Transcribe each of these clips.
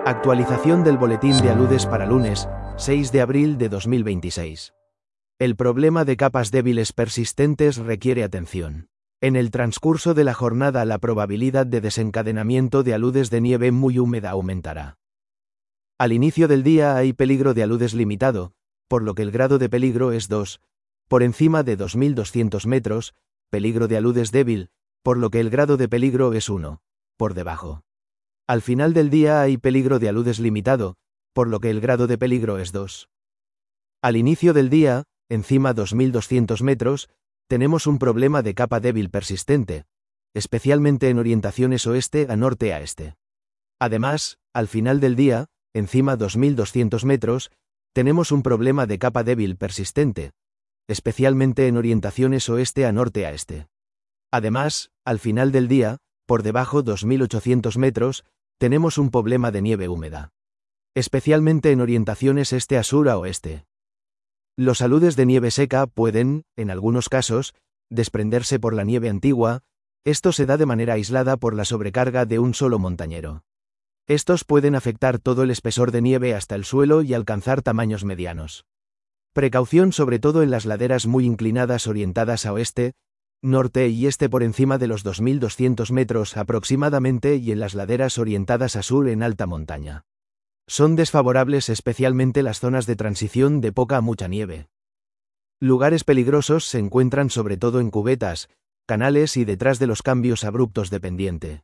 Actualización del boletín de aludes para lunes, 6 de abril de 2026. El problema de capas débiles persistentes requiere atención. En el transcurso de la jornada la probabilidad de desencadenamiento de aludes de nieve muy húmeda aumentará. Al inicio del día hay peligro de aludes limitado, por lo que el grado de peligro es 2, por encima de 2200 metros, peligro de aludes débil, por lo que el grado de peligro es 1, por debajo. Al final del día hay peligro de aludes limitado, por lo que el grado de peligro es 2. Al inicio del día, encima 2200 metros, tenemos un problema de capa débil persistente, especialmente en orientaciones oeste a norte a este. Además, al final del día, encima 2200 metros, tenemos un problema de capa débil persistente, especialmente en orientaciones oeste a norte a este. Además, al final del día, por debajo 2800 metros, tenemos un problema de nieve húmeda, especialmente en orientaciones este a sur a oeste. Los aludes de nieve seca pueden, en algunos casos, desprenderse por la nieve antigua. Esto se da de manera aislada por la sobrecarga de un solo montañero. Estos pueden afectar todo el espesor de nieve hasta el suelo y alcanzar tamaños medianos. Precaución sobre todo en las laderas muy inclinadas orientadas a oeste, norte y este por encima de los 2200 metros aproximadamente y en las laderas orientadas a sur en alta montaña. Son desfavorables especialmente las zonas de transición de poca a mucha nieve. Lugares peligrosos se encuentran sobre todo en cubetas, canales y detrás de los cambios abruptos de pendiente.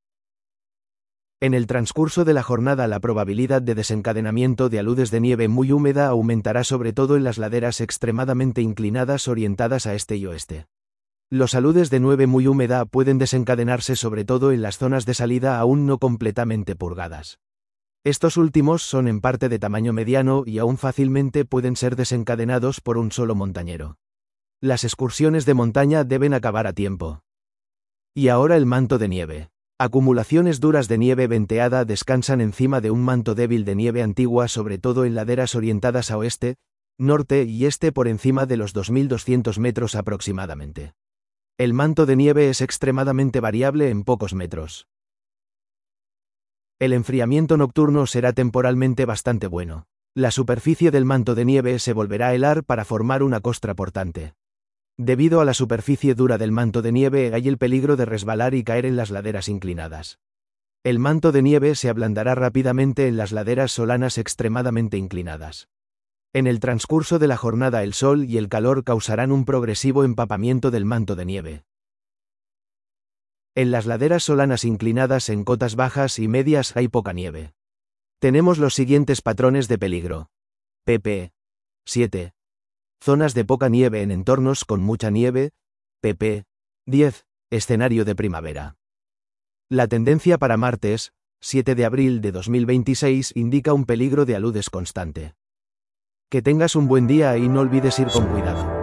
En el transcurso de la jornada la probabilidad de desencadenamiento de aludes de nieve muy húmeda aumentará sobre todo en las laderas extremadamente inclinadas orientadas a este y oeste. Los aludes de nieve muy húmeda pueden desencadenarse sobre todo en las zonas de salida aún no completamente purgadas. Estos últimos son en parte de tamaño mediano y aún fácilmente pueden ser desencadenados por un solo montañero. Las excursiones de montaña deben acabar a tiempo. Y ahora el manto de nieve. Acumulaciones duras de nieve venteada descansan encima de un manto débil de nieve antigua sobre todo en laderas orientadas a oeste, norte y este por encima de los 2200 metros aproximadamente. El manto de nieve es extremadamente variable en pocos metros. El enfriamiento nocturno será temporalmente bastante bueno. La superficie del manto de nieve se volverá a helar para formar una costra portante. Debido a la superficie dura del manto de nieve hay el peligro de resbalar y caer en las laderas inclinadas. El manto de nieve se ablandará rápidamente en las laderas solanas extremadamente inclinadas. En el transcurso de la jornada el sol y el calor causarán un progresivo empapamiento del manto de nieve. En las laderas solanas inclinadas en cotas bajas y medias hay poca nieve. Tenemos los siguientes patrones de peligro. pp. 7. Zonas de poca nieve en entornos con mucha nieve. pp. 10. Escenario de primavera. La tendencia para martes, 7 de abril de 2026 indica un peligro de aludes constante. Que tengas un buen día y no olvides ir con cuidado.